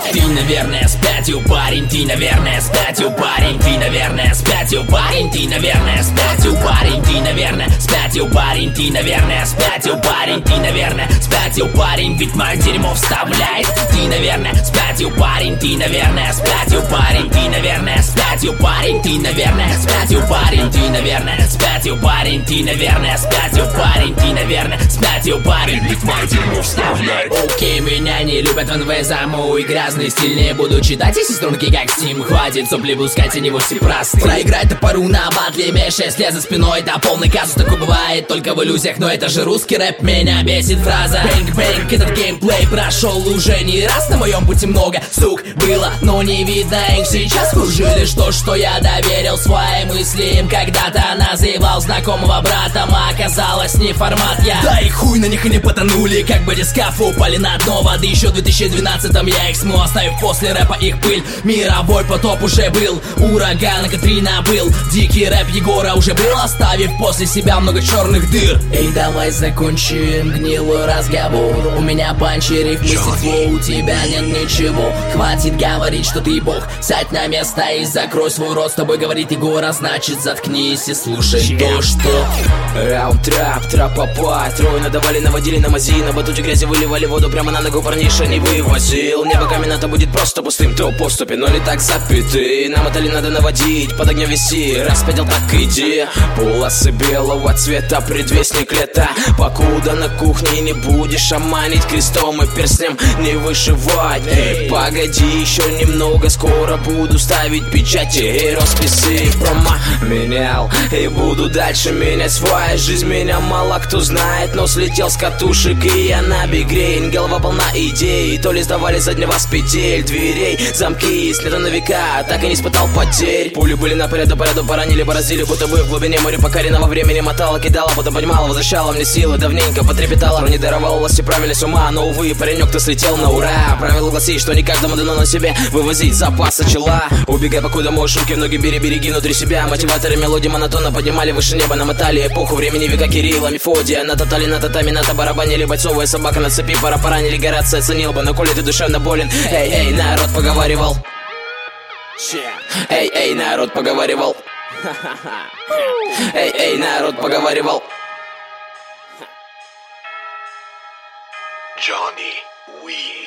Ты, наверное, спятил, парень, ты, наверное, спятил, парень, ты, наверное, спятил, парень, ты, наверное, спятил, парень, ты, наверное, спятил, парень, ты, наверное, спятил, парень, ты, наверное, спятил, парень, ведь мое дерьмо вставляет. Ты, наверное, спятил, парень, ты, наверное, спятил, парень, ты, наверное, спятил, парень, ты, наверное, спятил, парень, ты, наверное, спятил, парень, ты, наверное, спятил, парень, ты, наверное, спятил, парень, ведь мое дерьмо вставляет. Окей, меня не любят в НВ за мой грязный стиль. Не буду читать эти струнки как Steam. Хватит сопли пускать, они вовсе просты. Проиграть топору на батле, имея 6 лет за спиной. Да полный казус, такой бывает только в иллюзиях. Но это же русский рэп, меня бесит фраза бэнг-бэнг, этот геймплей прошел уже не раз. На моем пути много сук было, но не видно их сейчас. Кружили что я доверил свои мысли им. Когда-то называл знакомого братом, а оказалось не формат я. Да и хуй на них они потонули, как бы дискафы упали на дно воды. Еще в 2012-м я их смыл, оставив после рэпа их пыль. Мировой потоп уже был, ураган Катрина был, дикий рэп Егора уже был, оставив после себя много черных дыр. Эй, давай закончим гнилой разговор. У меня панчи, риф, мысли, у тебя нет ничего. Хватит говорить, что ты бог. Сядь на место и закрой свой рот. С тобой говорит Егора, значит заткнись и слушай то, что... Раунд трап, трап попа. Трое надавали, наводили на мази. На батуте грязи выливали воду прямо на ногу, парниша не вывозил. Небо каменато будет просто пустым, то поступи, но ли так запятый. Намотали надо наводить, под огнем виси. Распятил, так иди. Полосы белого цвета, предвестник лета. Покуда на кухне не будешь шаманить крестом и перстнем не вышивать. Погоди еще немного, скоро буду ставить печати и росписи. Промо менял и буду дальше менять свою жизнь. Меня мало кто знает, но слетел с катушек и я на бигрейн. Голова полна идей, то ли сдавали заднего с петель дверей. Замки снято на века, так и не испытал потерь. Пули были на поряду, поранили, бороздили, будто бы в глубине моря покоренного времени. Мотала, кидала, потом поднимала, возвращала мне силы. Давненько потрепетала, не даровала власти, правильность ума. Но увы, паренек-то слетел на ура. Правило гласит, что не каждому дано на себе вывозить запасы чела. Убегай, покуда можешь, руки в ноги береги внутри себя. Мотиваторы мелодии монотонно поднимали выше неба, намотали эпоху времени века Кирилла, Мефодия. На татали, на татами, на табарабанили. Бойцовая собака на цепи, пора поранили. Горация оценил бы, но коли ты душевно болен. Эй, народ поговаривал. Эй, народ поговаривал. Эй, народ поговаривал. Johnny Weed.